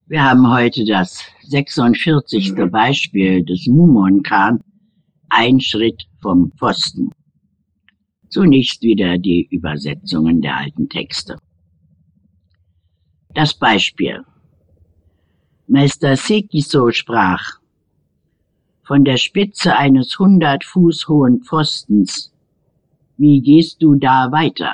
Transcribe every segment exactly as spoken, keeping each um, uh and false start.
Wir haben heute das sechsundvierzigste Beispiel des Mumonkan, ein Schritt vom Pfosten. Zunächst wieder die Übersetzungen der alten Texte. Das Beispiel. Meister Sekiso sprach: Von der Spitze eines hundert Fuß hohen Pfostens, wie gehst du da weiter?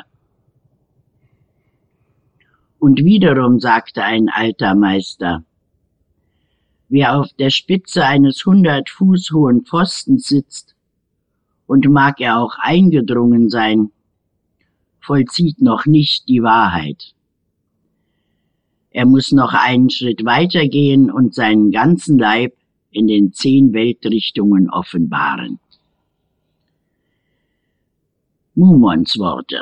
Und wiederum sagte ein alter Meister: Wer auf der Spitze eines hundert Fuß hohen Pfostens sitzt, und mag er auch eingedrungen sein, vollzieht noch nicht die Wahrheit. Er muss noch einen Schritt weitergehen und seinen ganzen Leib in den zehn Weltrichtungen offenbaren. Mumons Worte.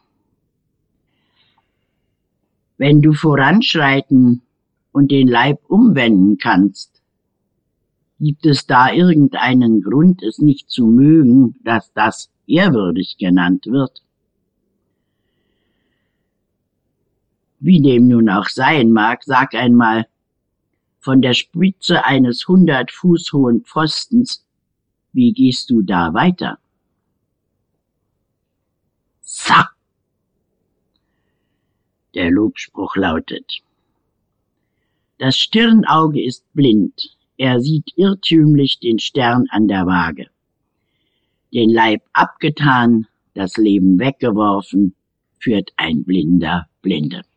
Wenn du voranschreiten und den Leib umwenden kannst, gibt es da irgendeinen Grund, es nicht zu mögen, dass das ehrwürdig genannt wird? Wie dem nun auch sein mag, sag einmal, von der Spitze eines hundert Fuß hohen Pfostens, wie gehst du da weiter? Sa! Der Lobspruch lautet: Das Stirnauge ist blind, er sieht irrtümlich den Stern an der Waage. Den Leib abgetan, das Leben weggeworfen, führt ein Blinder Blinde.